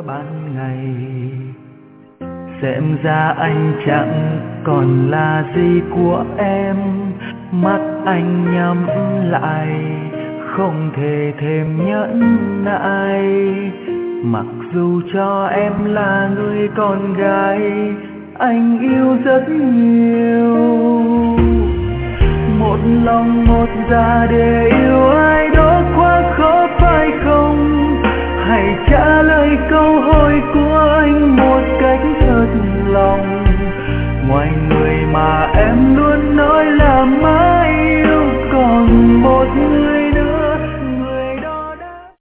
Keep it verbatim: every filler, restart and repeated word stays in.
ban ngày. Xem ra anh chẳng còn là gì của em, mắt anh nhắm lại không thể thêm nhẫn nại. Mặc dù cho em là người con gái anh yêu rất nhiều, một lòng một dạ để yêu